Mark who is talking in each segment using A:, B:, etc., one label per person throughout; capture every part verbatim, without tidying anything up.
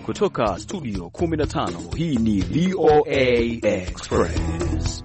A: kutoka studio kumi na tano, hii ni V O A Express.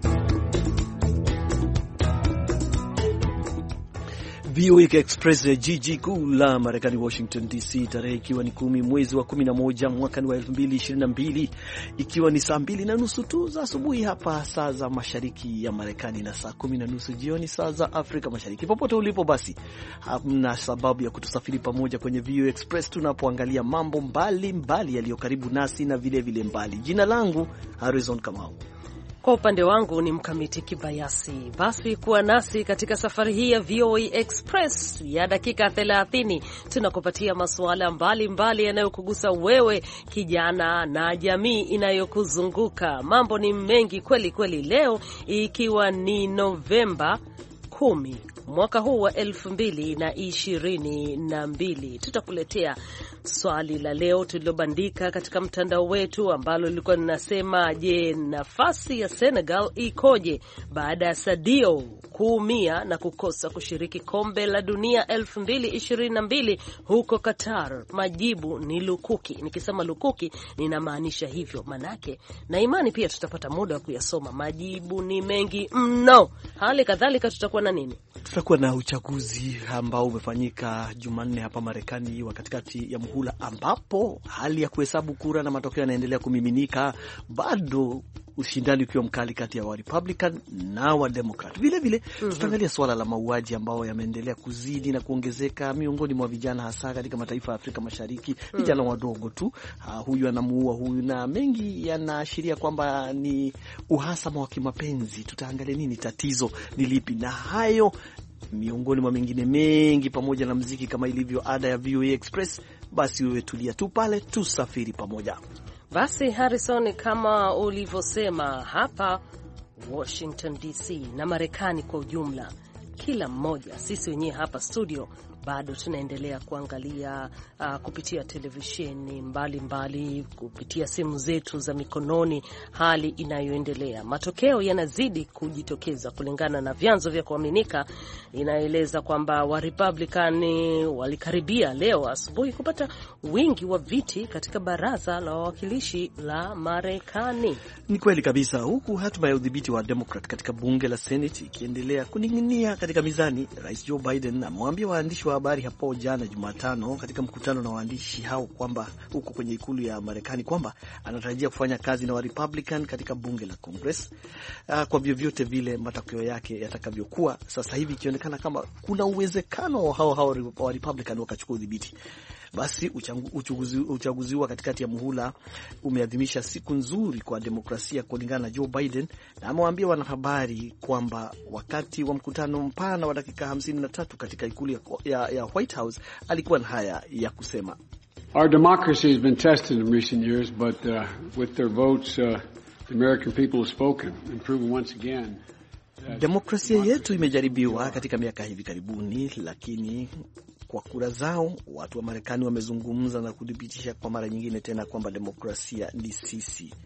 A: V O A Express, jiji kuu la Marekani, Washington D C, tarehe ikiwa ni kumi mwezi wa kumi na moja mwaka wa elfu mbili ishirini na mbili, ikiwa ni saa mbili na nusu tu za asubuhi hapa saa za mashariki ya Marekani na saa kumi na nusu jioni saa za Afrika Mashariki. Popote ulipo basi, hamna sababu ya kutusafiri pamoja kwenye V O A Express tunapoangalia mambo mbali mbali yaliyo karibu nasi na vile vile mbali. Jina langu Harrison Kamau.
B: Kwa upande wangu ni Mkamiti Kibayasi. Basi kuwa nasi katika safari hii ya V O A Express ya dakika thelathini. Tunakupatia masuala mbalimbali yanayokugusa wewe kijana na jamii inayokuzunguka. Mambo ni mengi kweli kweli, leo ikiwa ni Novemba kumi mwaka huu wa elfu mbili na ishirini na mbili. Tutakuletea swali la leo tulilobandika katika mtandao wetu ambalo lilikuwa linasema, je, nafasi ya Senegal ikoje baada ya Sadio kuumia na kukosa kushiriki kombe la dunia elfu mbili ishirini na mbili huko Qatar? Majibu ni lukuki. Nikisema lukuki ninamaanisha hivyo, manake na imani pia tutapata muda wa kuyasoma. Majibu ni mengi mno. Hali kadhalika tutakuwa na nini?
A: Tutakuwa na uchaguzi ambao umefanyika Jumanne hapa Marekani wa katikati ya muhula, ambapo hali ya kuhesabu kura na matokeo yanaendelea kumiminika, bado ushindani ukiwa mkali kati ya wa Republican na wa Democrat. Vile vile mm -hmm. tutaangalia swala la mauaji ambao yameendelea kuzidi na kuongezeka miongoni mwa vijana, hasa katika mataifa ya Afrika Mashariki, vijana mm -hmm. wadogo tu. Uh, huyu anamuua huyu, na mengi yanaashiria kwamba ni uhasama wa kimapenzi. Tutaangalia nini, tatizo ni lipi, na hayo miongoni mwa mengine mengi, pamoja na muziki kama ilivyo ada ya V O A Express. Basi wewe tulia tu pale, tusafiri pamoja.
B: Basi Harrison, kama ulivyosema, hapa Washington D C na Marekani kwa ujumla, kila mmoja, sisi wenyewe hapa studio bado tunaendelea kuangalia uh, kupitia televisheni mbalimbali, kupitia simu zetu za mikononi, hali inayoendelea. Matokeo yanazidi kujitokeza kulingana na vyanzo vya kuaminika. Inaeleza kwamba wa Republican walikaribia leo asubuhi kupata wingi wa viti katika baraza la wawakilishi la Marekani.
A: Ni kweli kabisa, huku hatima ya udhibiti wa Democrat katika bunge la Senate ikiendelea kuning'inia katika mizani. Rais Joe Biden amwambia waandishi wa habari hapo jana Jumatano katika mkutano na waandishi hao kwamba huko kwenye ikulu ya Marekani kwamba anatarajia kufanya kazi na wa Republican katika bunge la Congress. Uh, kwa vyovyote vile matokeo yake yatakavyokuwa, sasa hivi ikionekana kama kuna uwezekano hao hao wa Republican wakachukua udhibiti. Basi uchaguzi uchaguzi wa katikati ya muhula umeadhimisha siku nzuri kwa demokrasia kulingana na Joe Biden, na amewaambia wanahabari kwamba wakati wa mkutano mpana wa dakika hamsini na tatu katika ikulu ya, ya, ya White House alikuwa na haya ya kusema.
C: Our democracy has been tested in recent years, but uh, with their votes uh, the American people have spoken and proven once again.
A: Demokrasia yetu imejaribiwa katika miaka hivi karibuni, lakini kwa kura zao watu wa Marekani wamezungumza na kudhibitisha kwa mara nyingine tena kwamba demokrasia ni sisi.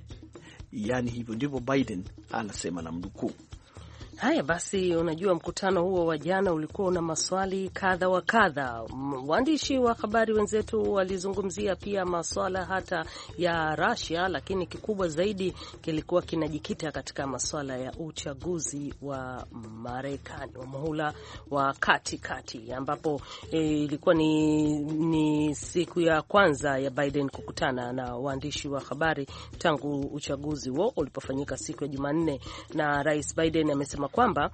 A: Yaani hivyo ndivyo Biden anasema, na mnukuu.
B: Haya basi, unajua mkutano huo wa jana ulikuwa una maswali kadha wa kadha. Waandishi wa habari wenzetu walizungumzia pia maswala hata ya Russia, lakini kikubwa zaidi kilikuwa kinajikita katika maswala ya uchaguzi wa Marekani wa muhula wa kati kati, ambapo e, ilikuwa ni, ni siku ya kwanza ya Biden kukutana na waandishi wa habari tangu uchaguzi huo ulipofanyika siku ya Jumanne, na Rais Biden amesema kwamba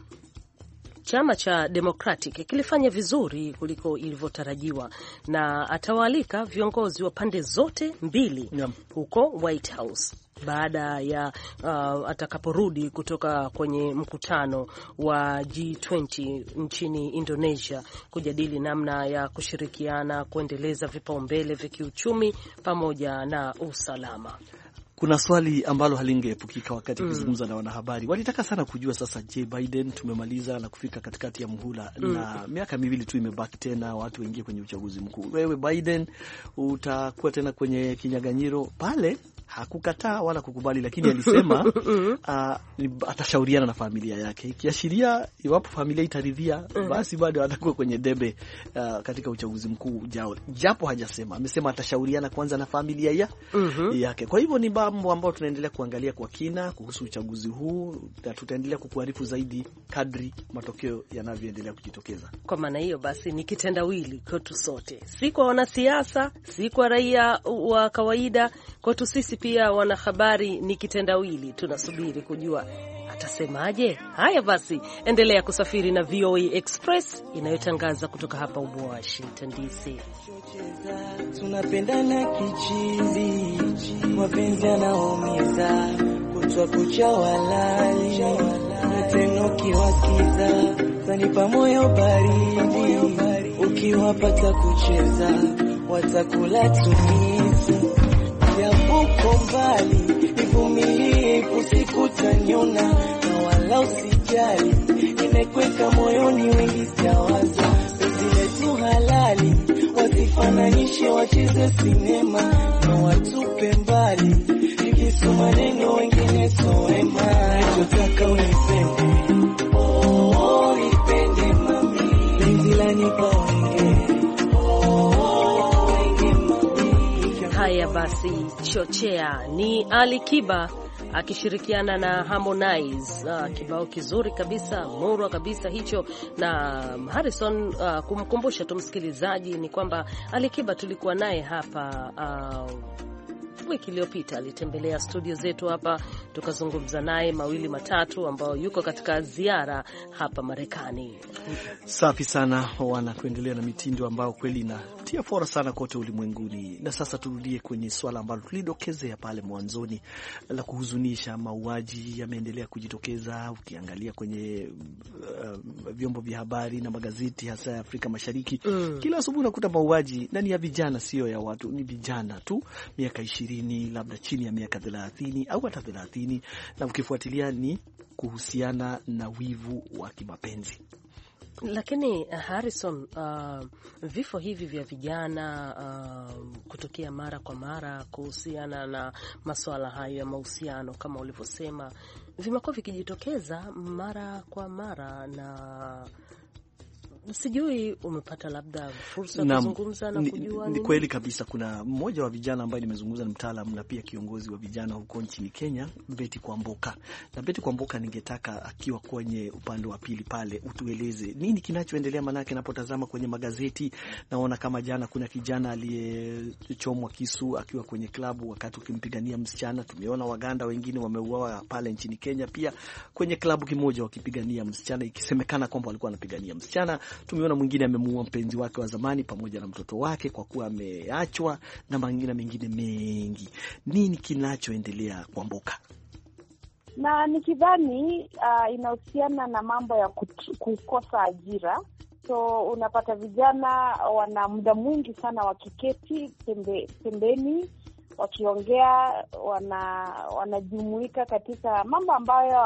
B: chama cha Democratic kilifanya vizuri kuliko ilivyotarajiwa, na atawaalika viongozi wa pande zote mbili yeah. huko White House baada ya uh, atakaporudi kutoka kwenye mkutano wa G ishirini nchini Indonesia kujadili namna ya kushirikiana kuendeleza vipaumbele vya kiuchumi pamoja na usalama.
A: Kuna swali ambalo halingeepukika wakati kuzungumza mm. na wanahabari. Walitaka sana kujua sasa, je, Biden tumemaliza na kufika katikati ya muhula mm. na miaka miwili tu imebaki tena watu waingie kwenye uchaguzi mkuu. Wewe Biden utakuwa tena kwenye kinyaganyiro pale hakukataa wala kukubali, lakini alisema uh, atashauriana na familia yake, ikiashiria iwapo familia itaridhia basi bado atakuwa kwenye debe uh, katika uchaguzi mkuu ujao, japo hajasema. Amesema atashauriana kwanza na familia ya, uh-huh. yake. Kwa hivyo ni mambo ambayo tunaendelea kuangalia kwa kina kuhusu uchaguzi huu, na tutaendelea kukuarifu zaidi kadri matokeo yanavyoendelea kujitokeza.
B: Kwa maana hiyo basi ni kitendawili kwetu sote, si kwa wanasiasa, si kwa raia wa kawaida, kwetu sisi pia wanahabari ni kitendawili. Tunasubiri kujua atasemaje. Haya basi, endelea kusafiri na V O A Express inayotangaza kutoka hapa Washington D C.
D: Tunapendana kichizi, mapenzi yanaumiza, kutwa kucha walali, tena ukiwasikiza zanipa moyo baridi, ukiwapata kucheza watakula tumisi, yapo mbali nivumilie, usikutaniona na wala usijali, nimekweka moyoni wengi siawaza, penzi letu halali, wasifananishe wacheze sinema na watupe mbali, nikisoma neno wengine soema, nachotaka unipende, oh, oh, nipende mami, penzi lanipa wenge, oh, wenge mami.
B: Haya basi, chochea ni Ali Kiba akishirikiana na Harmonize. Uh, kibao kizuri kabisa, murwa kabisa hicho. Na Harrison, uh, kumkumbusha tu msikilizaji ni kwamba Ali Kiba tulikuwa naye hapa uh, wiki iliyopita, alitembelea studio zetu hapa, tukazungumza naye mawili matatu, ambao yuko katika ziara hapa Marekani.
A: Safi sana, wanakuendelea na mitindo ambao kweli inatia fora sana kote ulimwenguni. Na sasa turudie kwenye swala ambalo tulidokezea pale mwanzoni la kuhuzunisha. Mauaji yameendelea kujitokeza, ukiangalia kwenye uh, vyombo vya habari na magazeti hasa ya Afrika Mashariki. Mm. Kila asubuhi unakuta mauaji, na ni ya vijana, sio ya watu, ni vijana tu, miaka ishirini, labda chini ya miaka thelathini au hata thelathini, na ukifuatilia ni kuhusiana na wivu wa kimapenzi.
B: Lakini Harrison, uh, vifo hivi vya vijana uh, kutokea mara kwa mara kuhusiana na masuala hayo ya mahusiano kama ulivyosema, vimekuwa vikijitokeza mara kwa mara, na sijui umepata labda fursa ya kuzungumza na kujua
A: nini? Ni kweli kabisa. Kuna mmoja wa vijana ambaye nimezungumza, ni mtaalamu na pia kiongozi wa vijana huko nchini Kenya, Betty Kwamboka. Na Betty Kwamboka, ningetaka akiwa kwenye upande wa pili pale utueleze nini kinachoendelea, manake napotazama kwenye magazeti naona kama jana kuna kijana aliyechomwa kisu akiwa kwenye klabu wakati ukimpigania msichana. Tumeona Waganda wengine wameuawa pale nchini Kenya pia kwenye klabu kimoja wakipigania msichana, ikisemekana kwamba walikuwa wanapigania msichana. Tumeona mwingine amemuua mpenzi wake wa zamani pamoja na mtoto wake kwa kuwa ameachwa, na mengine mengine mengi. Nini kinachoendelea Kwamboka?
E: Na nikidhani uh, inahusiana na mambo ya kutu, kukosa ajira. So unapata vijana wana muda mwingi sana wakiketi pembe, pembeni wakiongea, wana wanajumuika katika mambo ambayo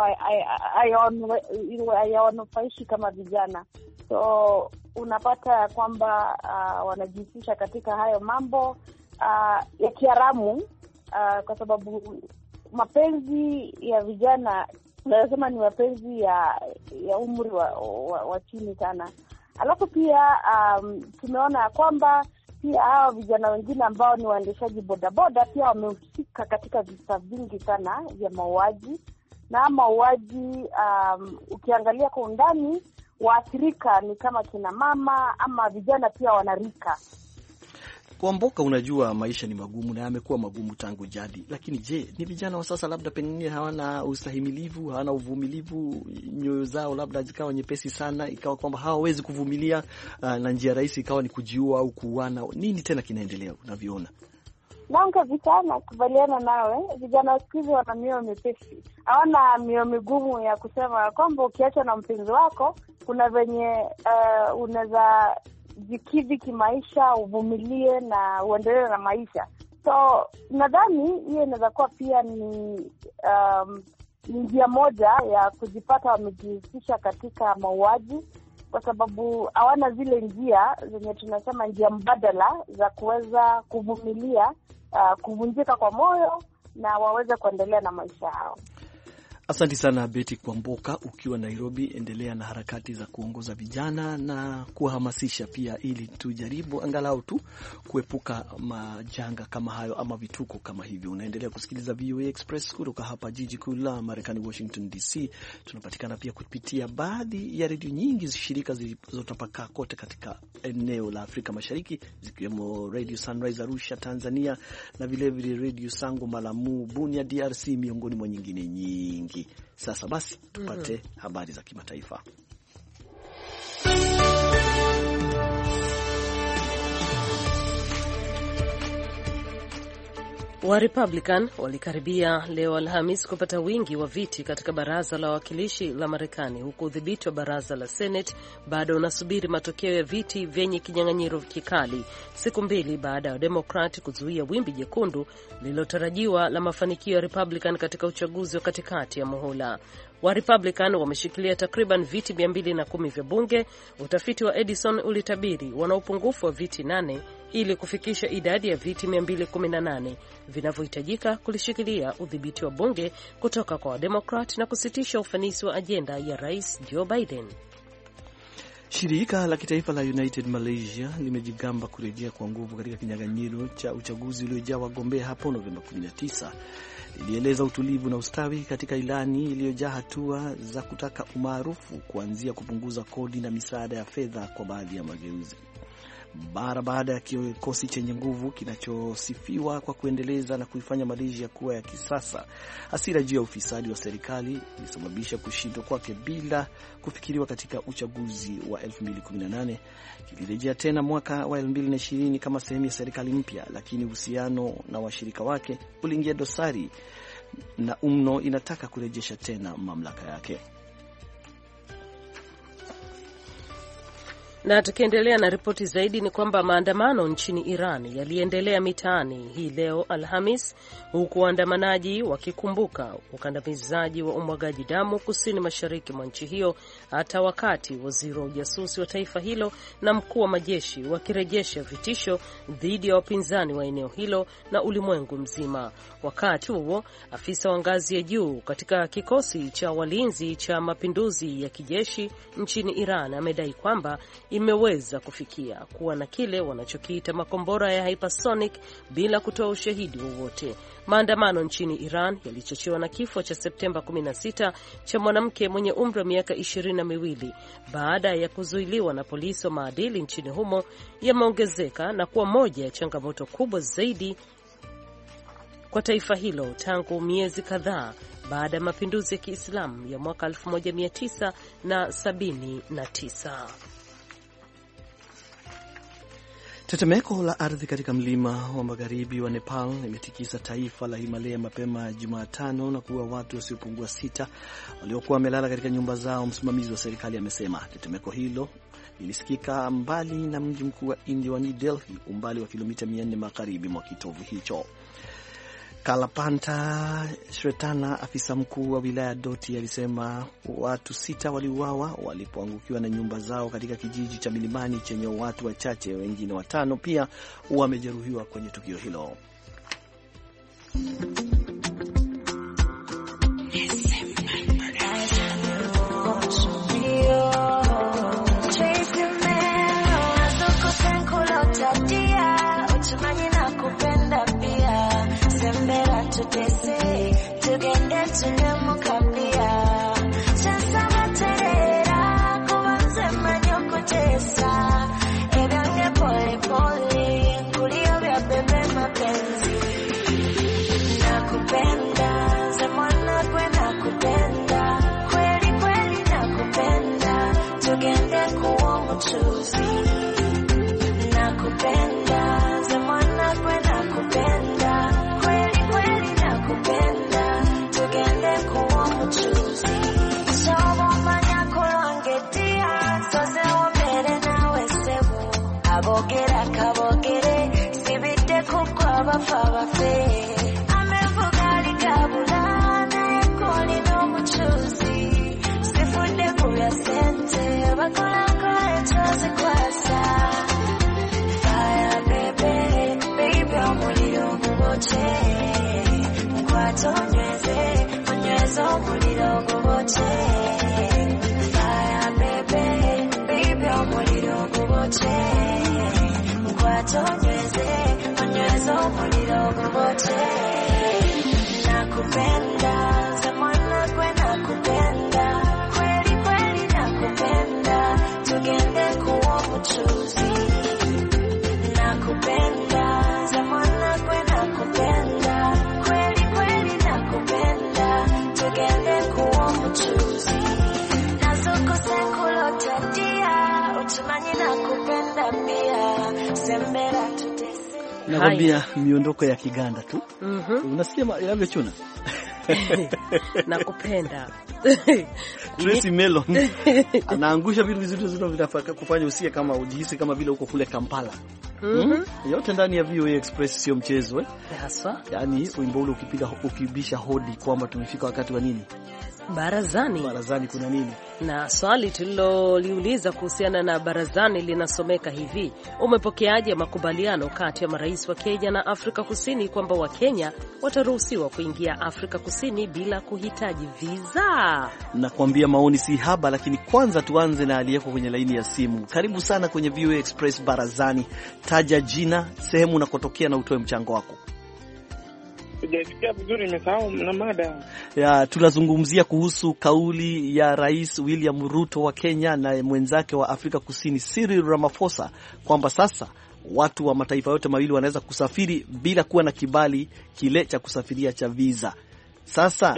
E: hayawanufaishi kama vijana. So unapata kwamba uh, wanajihusisha katika hayo mambo uh, ya kiharamu uh, kwa sababu mapenzi ya vijana nasema ni mapenzi ya ya umri wa, wa, wa chini sana. Alafu pia um, tumeona kwamba pia hao vijana wengine ambao ni waendeshaji bodaboda pia wamehusika katika visa vingi sana vya mauaji. Na mauaji um, ukiangalia kwa undani, waathirika ni kama kina mama ama vijana pia wanarika.
A: Kwamboka, unajua maisha ni magumu na yamekuwa magumu tangu jadi, lakini je, ni vijana wa sasa labda pengine hawana ustahimilivu, hawana uvumilivu, nyoyo zao labda zikawa nyepesi sana, ikawa kwamba hawawezi kuvumilia, uh, na njia rahisi ikawa ni kujiua au kuuana? Nini tena kinaendelea unavyoona?
E: Naonga vitana kubaliana nawe, vijana wa siku hizi wana mioyo mepesi, hawana mioyo migumu ya kusema kwamba ukiacha na mpenzi wako kuna venye uh, unaweza jikidhi kimaisha, uvumilie na uendelee na maisha. So nadhani hiyo inaweza kuwa pia ni um, njia moja ya kujipata wamejihusisha katika mauaji, kwa sababu hawana zile njia zenye tunasema njia mbadala za kuweza kuvumilia uh, kuvunjika kwa moyo na waweze kuendelea na maisha yao.
A: Asante sana Betty Kwamboka ukiwa Nairobi. Endelea na harakati za kuongoza vijana na kuhamasisha pia, ili tujaribu angalau tu kuepuka majanga kama hayo ama vituko kama hivyo. Unaendelea kusikiliza V O A Express kutoka hapa jiji kuu la Marekani, Washington D C. Tunapatikana pia kupitia baadhi ya redio nyingi shirika zilizotapakaa kote katika eneo la Afrika Mashariki, zikiwemo Radio Sunrise Arusha Tanzania, na vile vile Radio Sango Malamu Bunia D R C, miongoni mwa nyingine nyingi. Sasa basi tupate mm -hmm. habari za kimataifa.
B: Wa Republican walikaribia leo Alhamis kupata wingi wa viti katika baraza la wawakilishi la Marekani, huku udhibiti wa baraza la Senate bado unasubiri matokeo ya viti vyenye kinyang'anyiro kikali, siku mbili baada ya Democrat kuzuia wimbi jekundu lililotarajiwa la mafanikio ya Republican katika uchaguzi wa katikati ya muhula. Wa Republican wameshikilia takriban viti mia mbili na kumi vya bunge. Utafiti wa Edison ulitabiri wana upungufu wa viti nane ili kufikisha idadi ya viti mia mbili kumi na nane vinavyohitajika kulishikilia udhibiti wa bunge kutoka kwa Democrat na kusitisha ufanisi wa ajenda ya Rais Joe Biden.
A: Shirika la kitaifa la United Malaysia limejigamba kurejea kwa nguvu katika kinyang'anyiro cha uchaguzi uliojaa wagombea hapo Novemba kumi na tisa. Lilieleza utulivu na ustawi katika ilani iliyojaa hatua za kutaka umaarufu, kuanzia kupunguza kodi na misaada ya fedha kwa baadhi ya mageuzi. Bara baada ya kikosi chenye nguvu kinachosifiwa kwa kuendeleza na kuifanya Malaysia kuwa ya kisasa, hasira juu ya ufisadi wa serikali ilisababisha kushindwa kwake bila kufikiriwa katika uchaguzi wa elfu mbili kumi na nane. Kilirejea tena mwaka wa elfu mbili ishirini kama sehemu ya serikali mpya, lakini uhusiano na washirika wake uliingia dosari na umno inataka kurejesha tena mamlaka yake.
B: Na tukiendelea na ripoti zaidi ni kwamba maandamano nchini Iran yaliendelea mitaani hii leo Alhamis, huku waandamanaji wakikumbuka ukandamizaji wa umwagaji damu kusini mashariki mwa nchi hiyo, hata wakati waziri wa ujasusi wa taifa hilo na mkuu wa majeshi wakirejesha vitisho dhidi ya wapinzani wa eneo hilo na ulimwengu mzima. Wakati huo, afisa wa ngazi ya juu katika kikosi cha walinzi cha mapinduzi ya kijeshi nchini Iran amedai kwamba imeweza kufikia kuwa na kile wanachokiita makombora ya hypersonic bila kutoa ushahidi wowote. Maandamano nchini Iran yalichochewa na kifo cha Septemba kumi na sita cha mwanamke mwenye umri wa miaka ishirini na miwili baada ya kuzuiliwa na polisi wa maadili nchini humo yameongezeka na kuwa moja ya changamoto kubwa zaidi kwa taifa hilo tangu miezi kadhaa baada ya mapinduzi ya Kiislamu ya mwaka elfu moja mia tisa sabini na tisa.
A: Tetemeko la ardhi katika mlima wa magharibi wa Nepal limetikisa taifa la Himalaya mapema Jumatano na kuua watu wasiopungua sita waliokuwa wamelala katika nyumba zao, msimamizi wa serikali amesema. Tetemeko hilo lilisikika mbali na mji mkuu wa India wa New Delhi, umbali wa kilomita mia nne magharibi mwa kitovu hicho. Kalapanta Shretana, afisa mkuu wa wilaya Doti, alisema watu sita waliuawa walipoangukiwa na nyumba zao katika kijiji cha milimani chenye watu wachache. Wengine watano pia wamejeruhiwa kwenye tukio hilo.
F: Fire baby, baby, I'm a little mukwatonyweze onyweze omuliro gubote fire baby baby omuliro gubote mukwatonyweze onyweze omuliro gubote nakupenda zamwana kwe nakupenda kweli kweli nakupenda tugende kuwa mchuzi nakupenda zamwana kwe nakupenda kweli kweli nakupenda tugende kuwa mchuzi nazoko sekulota dia utumanyi nakupenda pia sembera tutese
A: nakwambia miondoko ya Kiganda tu.
B: Mhm.
A: Unasikia yanavyochuna?
B: Nakupenda.
A: Tracy Melon anaangusha vitu vizuri vizuri vinafaka kufanya usikie kama ujihisi kama vile uko kule Kampala.
B: Mhm.
A: Mm? Yote ndani ya V O A Express, sio mchezo eh.
B: Haswa.
A: Yaani wimbo ule ukipiga ukibisha hodi kwamba tumefika wakati wa nini?
B: Barazani.
A: Barazani kuna nini?
B: Na swali tuliloliuliza kuhusiana na barazani linasomeka hivi: umepokeaje makubaliano kati ya marais wa Kenya na Afrika Kusini kwamba Wakenya wataruhusiwa kuingia Afrika Kusini bila kuhitaji visa?
A: Nakwambia maoni si haba, lakini kwanza tuanze na aliyeko kwenye laini ya simu. Karibu sana kwenye V O A Express Barazani. Taja jina, sehemu unakotokea na utoe mchango wako.
G: Sijasikia vizuri, nimesahau na mada.
A: Ya, tunazungumzia kuhusu kauli ya Rais William Ruto wa Kenya na mwenzake wa Afrika Kusini Cyril Ramaphosa kwamba sasa watu wa mataifa yote mawili wanaweza kusafiri bila kuwa na kibali kile cha kusafiria cha visa. Sasa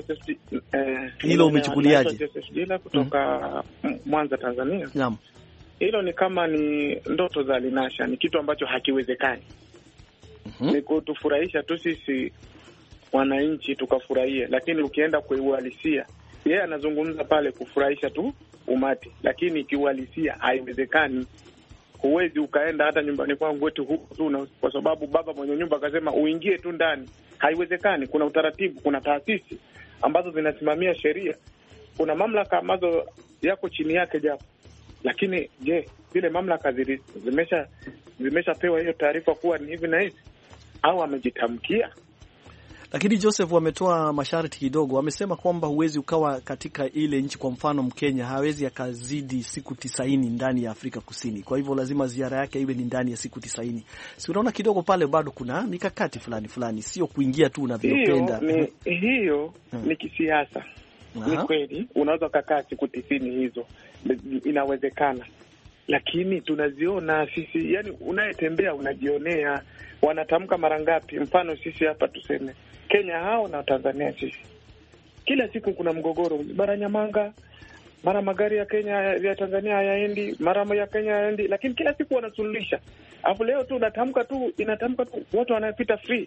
G: eh,
A: hilo umechukuliaje?
G: Joseph Jila kutoka mm. Mwanza, Tanzania.
A: Naam.
G: Hilo ni kama ni ndoto za linasha, ni kitu ambacho hakiwezekani. Mm-hmm. Ni kutufurahisha tu sisi wananchi tukafurahia, lakini ukienda kwa uhalisia, yeye anazungumza pale kufurahisha tu umati, lakini kiuhalisia haiwezekani. Huwezi ukaenda hata nyumbani kwangu wetu huku tu kwa sababu baba mwenye nyumba akasema uingie tu ndani. Haiwezekani. Kuna utaratibu, kuna taasisi ambazo zinasimamia sheria, kuna mamlaka ambazo yako chini yake japo. Lakini je, zile mamlaka zimesha zimeshapewa hiyo taarifa kuwa ni hivi na hivi au amejitamkia?
A: Lakini Joseph wametoa masharti kidogo. Wamesema kwamba huwezi ukawa katika ile nchi, kwa mfano Mkenya hawezi akazidi siku tisaini ndani ya Afrika Kusini. Kwa hivyo lazima ziara yake iwe ni ndani ya siku tisaini. Si unaona kidogo pale bado kuna mikakati fulani fulani, sio kuingia tu unavyopenda.
G: Hiyo ni hiyo hmm. ni kisiasa. Aha. Ni kweli unaweza kukaa siku tisini hizo. Inawezekana. Lakini tunaziona sisi, yani unayetembea unajionea wanatamka mara ngapi. Mfano sisi hapa tuseme Kenya hao na Tanzania sisi. Kila siku kuna mgogoro, bara Nyamanga, mara magari ya Kenya ya Tanzania hayaendi, mara ya Kenya hayaendi, lakini kila siku wanasuluhisha. Alafu leo tu unatamka tu, inatamka tu watu wanapita free.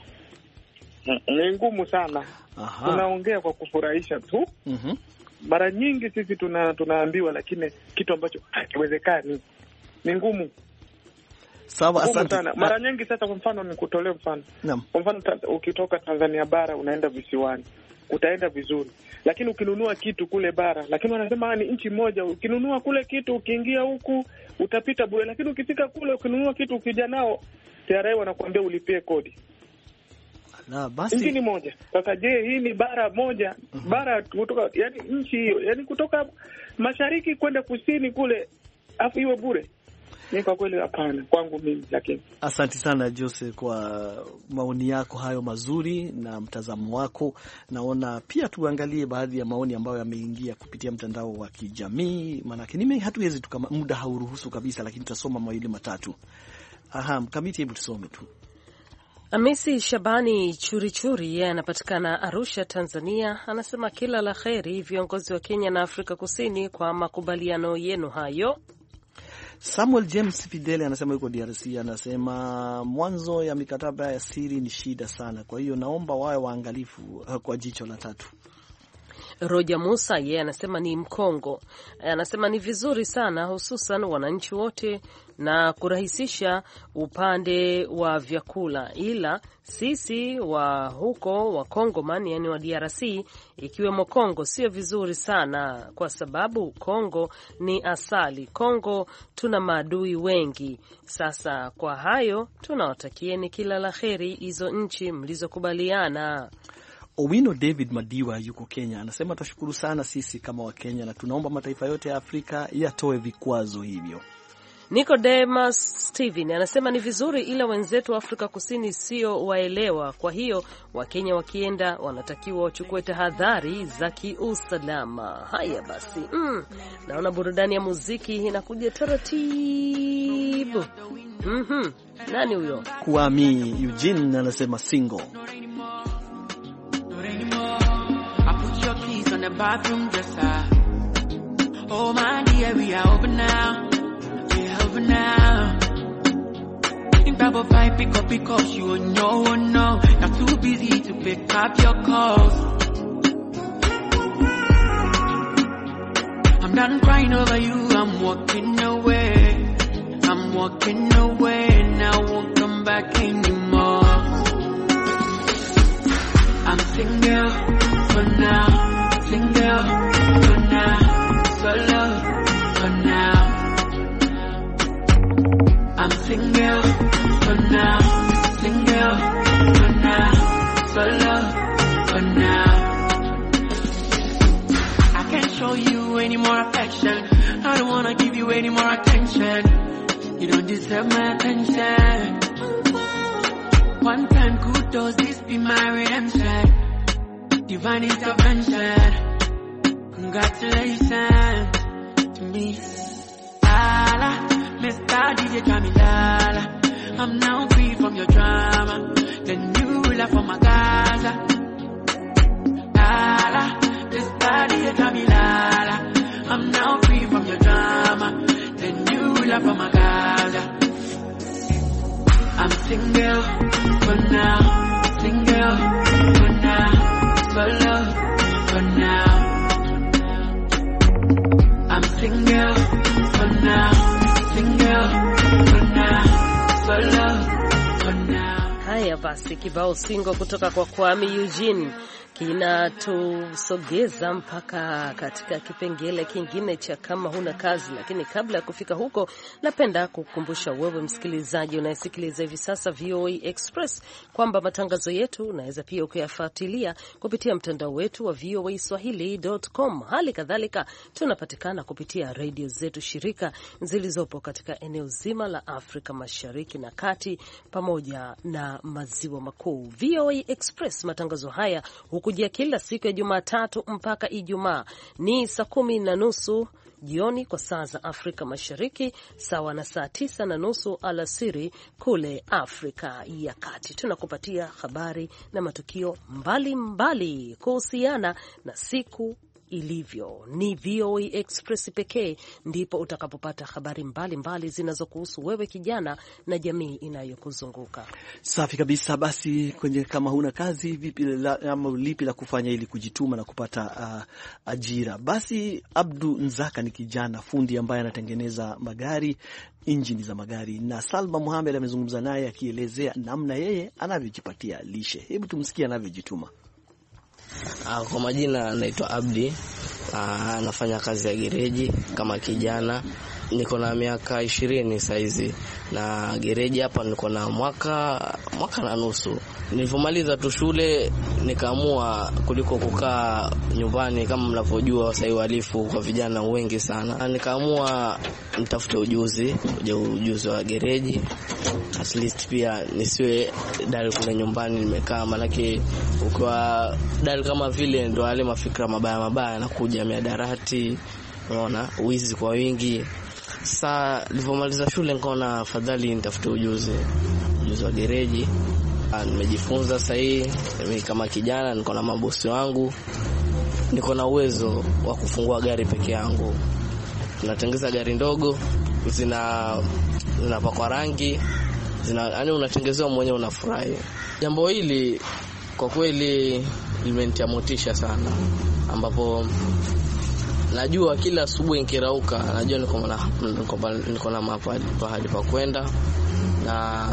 G: Ni ngumu sana. Aha. Tunaongea kwa kufurahisha tu. Mhm. Mara nyingi sisi tuna tunaambiwa, lakini kitu ambacho hakiwezekani. Ni ngumu.
A: Sawa, asante.
G: Mara nyingi sasa, kwa mfano nikutolee mfano. Naam. Kwa mfano ukitoka Tanzania bara unaenda visiwani, utaenda vizuri. Lakini ukinunua kitu kule bara, lakini wanasema ni nchi moja, ukinunua kule kitu ukiingia huku utapita bure, lakini ukifika kule ukinunua kitu ukija nao T R A wanakuambia ulipie kodi.
A: Na basi
G: nchi ni moja. Sasa je, hii ni bara moja? Uh-huh. Bara kutoka, yani nchi hiyo, yani kutoka mashariki kwenda kusini kule afu iwe bure? Ni kwa kweli hapana kwangu mimi. Lakini
A: asante sana Jose kwa maoni yako hayo mazuri na mtazamo wako. Naona pia tuangalie baadhi ya maoni ambayo yameingia kupitia mtandao wa kijamii, maana nime hatuwezi tukama, muda hauruhusu kabisa, lakini tutasoma mawili matatu. Aha, Mkamiti, hebu tusome tu.
B: Amisi Shabani Churichuri, yeye anapatikana Arusha, Tanzania, anasema kila la kheri viongozi wa Kenya na Afrika Kusini kwa makubaliano yenu hayo.
A: Samuel James Fidele anasema yuko D R C, anasema mwanzo ya mikataba ya siri ni shida sana, kwa hiyo naomba wawe waangalifu kwa jicho la tatu.
B: Roja Musa yeye anasema ni Mkongo, anasema ni vizuri sana hususan wananchi wote na kurahisisha upande wa vyakula, ila sisi wa huko wa Kongo mani, yani wa D R C ikiwemo Kongo sio vizuri sana, kwa sababu Kongo ni asali. Kongo tuna maadui wengi. Sasa kwa hayo tunawatakieni kila la kheri hizo nchi mlizokubaliana.
A: Owino David Madiwa yuko Kenya, anasema tutashukuru sana sisi kama wa Kenya na tunaomba mataifa yote ya Afrika yatoe vikwazo hivyo.
B: Nicodemus Steven anasema ni vizuri, ila wenzetu wa Afrika Kusini sio waelewa, kwa hiyo Wakenya wakienda wanatakiwa wachukue tahadhari za kiusalama. Haya basi, mm, naona burudani ya muziki inakuja taratibu. Mhm. Nani huyo?
A: Kwame Eugene anasema single.
H: On the bathroom dresser. Oh my dear, we are over now. We are over now. In double five, pick up because you know, oh no, you're too busy to pick up your calls. I'm done crying over you, I'm walking away. I'm walking away and I won't come back anymore. I'm single for now. Single for now, solo for now. I'm single for now, single for now, solo for now. I can't show you any more affection. I don't wanna give you any more attention. You don't deserve my attention. One time kudos, this be my redemption. Divine intervention. Congratulations to me. Lala, Mister D J Jamilala. I'm now free from your drama. The new ruler for my Gaza. Lala, Mister D J Jamilala. I'm now free from your drama. The new ruler for my Gaza. I'm single for now. Single for now. Solo for now. I'm single for now. Single for now. Solo for now.
B: Haya basi, kibao single kutoka kwa Kwame Eugene kinatusogeza mpaka katika kipengele kingine cha kama huna kazi. Lakini kabla ya kufika huko, napenda kukumbusha wewe msikilizaji unayesikiliza hivi sasa V O A Express kwamba matangazo yetu unaweza pia kuyafuatilia kupitia mtandao wetu wa v o a swahili dot com. Hali kadhalika tunapatikana kupitia radio zetu shirika zilizopo katika eneo zima la Afrika Mashariki na Kati pamoja na Maziwa Makuu. V O A Express, matangazo haya hukujia kila siku ya Jumatatu mpaka Ijumaa, ni saa kumi na nusu jioni kwa saa za Afrika Mashariki, sawa na saa tisa na nusu alasiri kule Afrika ya Kati. Tunakupatia habari na matukio mbalimbali kuhusiana na siku ilivyo. Ni V O A Express pekee ndipo utakapopata habari mbalimbali zinazokuhusu wewe kijana na jamii inayokuzunguka.
A: Safi kabisa. Basi kwenye kama huna kazi, vipi la, ama lipi la kufanya ili kujituma na kupata uh, ajira? Basi Abdu Nzaka ni kijana fundi ambaye anatengeneza magari, injini za magari, na Salma Muhammad amezungumza naye akielezea namna yeye anavyojipatia lishe. Hebu tumsikie anavyojituma.
I: Uh, kwa majina naitwa Abdi. Uh, nafanya kazi ya gereji kama kijana. Niko na miaka ishirini saizi, na gereji hapa niko na mwaka mwaka na nusu. Nilipomaliza tu shule nikaamua kuliko kukaa nyumbani, kama mnavyojua wasai walifu kwa vijana wengi sana, nikaamua nitafute ujuzi, ujuzi wa gereji, at least pia nisiwe dali kule nyumbani nimekaa. Manake ukiwa dali kama vile ndo wale mafikra mabaya mabaya na kuja miadarati, unaona, uizi kwa wingi. Sasa nilipomaliza shule nikaona afadhali nitafute ujuzi ujuzi wa gereji. Nimejifunza sasa hii mimi kama kijana, niko na mabosi wangu, niko na uwezo wa kufungua gari peke yangu. Tunatengeza gari ndogo, zina zinapakwa rangi, zina yani unatengezewa mwenyewe, unafurahi. Jambo hili kwa kweli limenitia motisha sana, ambapo najua kila asubuhi nikirauka najua niko na niko na mahali pa kwenda, na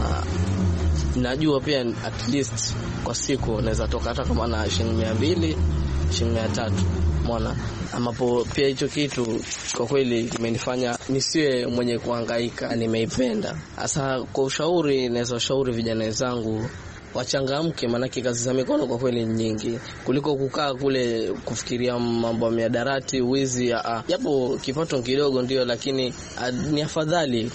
I: najua pia at least kwa siku naweza toka hata kama na shilingi mia mbili, shilingi mia tatu. Umeona, ambapo pia hicho kitu kwa kweli kimenifanya nisiwe mwenye kuhangaika, nimeipenda. Sasa kwa ushauri naweza ushauri vijana wenzangu wachangamke, manake kazi za mikono kwa kweli nyingi kuliko kukaa kule kufikiria mambo ya miadarati, wizi. Japo kipato kidogo ndio, lakini a, ni afadhali.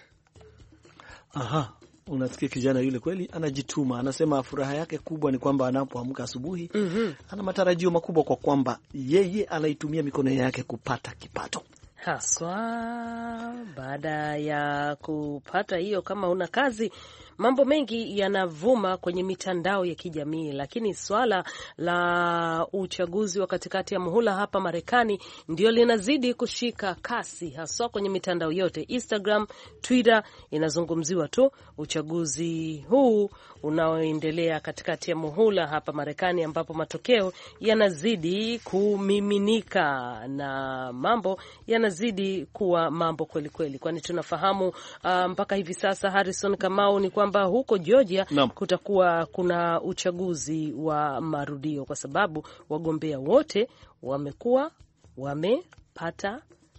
A: Aha, unasikia kijana yule kweli anajituma. Anasema furaha yake kubwa ni kwamba anapoamka asubuhi, mm -hmm. ana matarajio makubwa kwa kwamba yeye anaitumia mikono yake kupata kipato.
B: Haswa baada ya kupata hiyo, kama una kazi, mambo mengi yanavuma kwenye mitandao ya kijamii, lakini swala la uchaguzi wa katikati ya muhula hapa Marekani ndio linazidi kushika kasi, haswa kwenye mitandao yote. Instagram, Twitter inazungumziwa tu uchaguzi huu unaoendelea katikati ya muhula hapa Marekani, ambapo matokeo yanazidi kumiminika na mambo yanazidi kuwa mambo kweli kweli, kwani tunafahamu uh, mpaka hivi sasa Harrison Kamau ni kwamba huko Georgia no. kutakuwa kuna uchaguzi wa marudio kwa sababu wagombea wote wamekuwa wamepata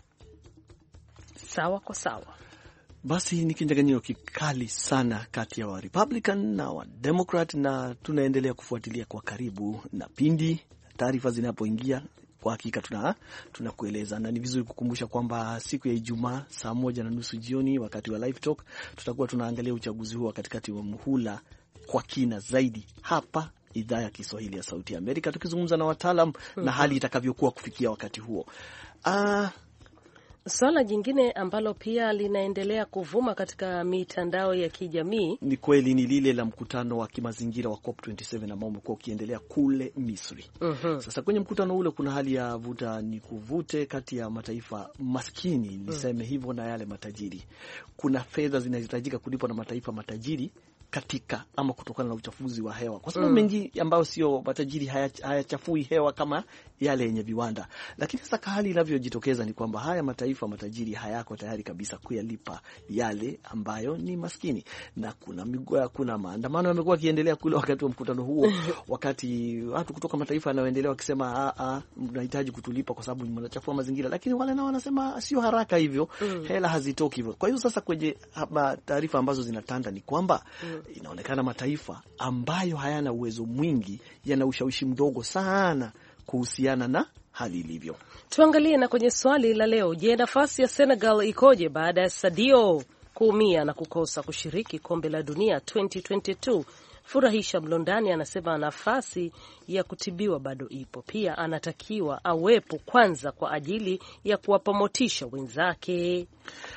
B: sawa kwa sawa.
A: Basi ni kinyang'anyiro kikali sana kati ya wa Republican na wa Democrat, na tunaendelea kufuatilia kwa karibu, na pindi taarifa zinapoingia kwa hakika tuna tunakueleza. Na ni vizuri kukumbusha kwamba siku ya Ijumaa saa moja na nusu jioni wakati wa Live Talk tutakuwa tunaangalia uchaguzi huo katikati wa muhula kwa kina zaidi hapa idhaa ya Kiswahili ya Sauti ya Amerika, tukizungumza na wataalam mm-hmm. na hali itakavyokuwa kufikia wakati huo. Ah
B: Swala jingine ambalo pia linaendelea kuvuma katika mitandao ya kijamii
A: ni kweli ni lile la mkutano wa kimazingira wa COP ishirini na saba ambao umekuwa ukiendelea kule Misri. Uh-huh. Sasa kwenye mkutano ule kuna hali ya vuta ni kuvute kati ya mataifa maskini, niseme uh-huh. hivyo, na yale matajiri. Kuna fedha zinahitajika kulipwa na mataifa matajiri katika ama kutokana na uchafuzi wa hewa, kwa sababu mm. mengi ambayo sio matajiri hayachafui haya hewa kama yale yenye viwanda. Lakini sasa hali inavyojitokeza ni kwamba haya mataifa matajiri hayako tayari kabisa kuyalipa yale ambayo ni maskini, na kuna migwa, kuna maandamano yamekuwa kiendelea kule wakati wa mkutano huo wakati watu kutoka mataifa yanayoendelea wakisema a a mnahitaji kutulipa kwa sababu mnachafua mazingira, lakini wale nao wanasema sio haraka hivyo, mm. hela hazitoki hivyo. Kwa hiyo sasa kwenye taarifa ambazo zinatanda ni kwamba mm. inaonekana mataifa ambayo hayana uwezo mwingi yana ushawishi mdogo sana kuhusiana na hali ilivyo.
B: Tuangalie na kwenye swali la leo. Je, nafasi ya Senegal ikoje baada ya Sadio kuumia na kukosa kushiriki kombe la dunia twenty twenty-two? Furahisha Mlondani anasema nafasi ya kutibiwa bado ipo. Pia anatakiwa awepo kwanza kwa ajili ya kuwapa motisha wenzake.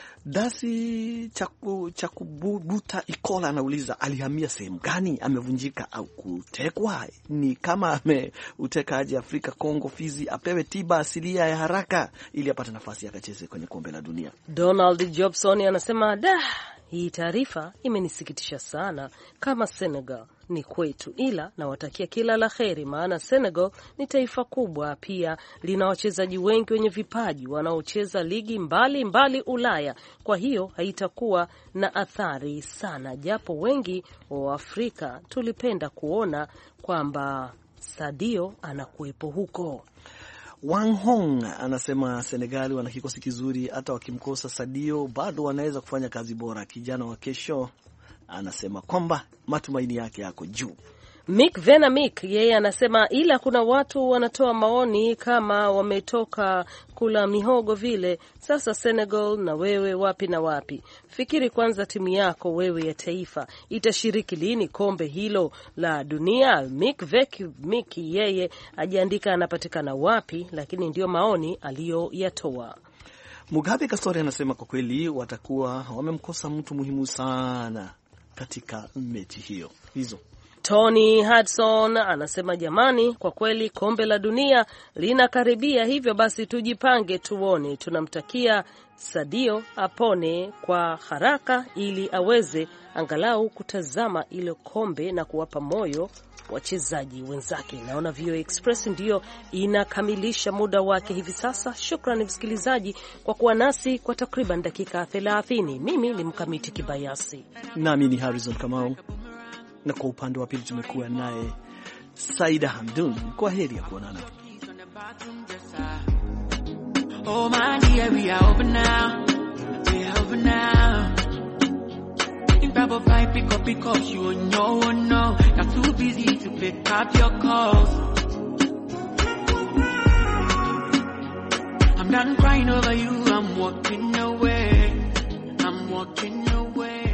A: Dasi chaku, Chakubuta Ikola anauliza alihamia sehemu gani, amevunjika au kutekwa? Ni kama ameuteka aje Afrika, Kongo, Fizi, apewe tiba asilia ya haraka ili apate nafasi akacheze kwenye kombe la dunia.
B: Donald Jobson anasema da, hii taarifa imenisikitisha sana. Kama Senegal ni kwetu, ila nawatakia kila la kheri, maana Senegal ni taifa kubwa, pia lina wachezaji wengi wenye vipaji wanaocheza ligi mbali mbali Ulaya. Kwa hiyo haitakuwa na athari sana, japo wengi wa Afrika tulipenda kuona kwamba Sadio anakuwepo huko.
A: Wang Hong anasema Senegali wana kikosi kizuri, hata wakimkosa Sadio bado wanaweza kufanya kazi bora. Kijana wa kesho anasema kwamba matumaini yake yako juu.
B: Mick Vena Mick yeye anasema ila kuna watu wanatoa maoni kama wametoka kula mihogo vile. Sasa Senegal na wewe wapi na wapi? Fikiri kwanza timu yako wewe ya taifa itashiriki lini kombe hilo la dunia? Mick Vek Mick yeye ajiandika anapatikana wapi, lakini ndio maoni aliyoyatoa.
A: Mugabe Kastori anasema kwa kweli watakuwa wamemkosa mtu muhimu sana katika mechi hiyo hizo.
B: Tony Hudson anasema jamani, kwa kweli kombe la dunia linakaribia, hivyo basi tujipange tuone. Tunamtakia Sadio apone kwa haraka ili aweze angalau kutazama ile kombe na kuwapa moyo wachezaji wenzake. Naona V O A Express ndiyo inakamilisha muda wake hivi sasa. Shukrani msikilizaji kwa kuwa nasi kwa takriban dakika thelathini. Mimi ni Mkamiti Kibayasi.
A: Nami ni Harrison Kamau. Na kwa upande wa pili tumekuwa naye Saida Hamdun. Kwa heri ya kuonana.
H: Oh my dear, we are open now. We are open now. grab a flight, pick up, pick up, you on your own now. You're too busy to pick up your calls. I'm done crying over you, I'm walking away. I'm walking away.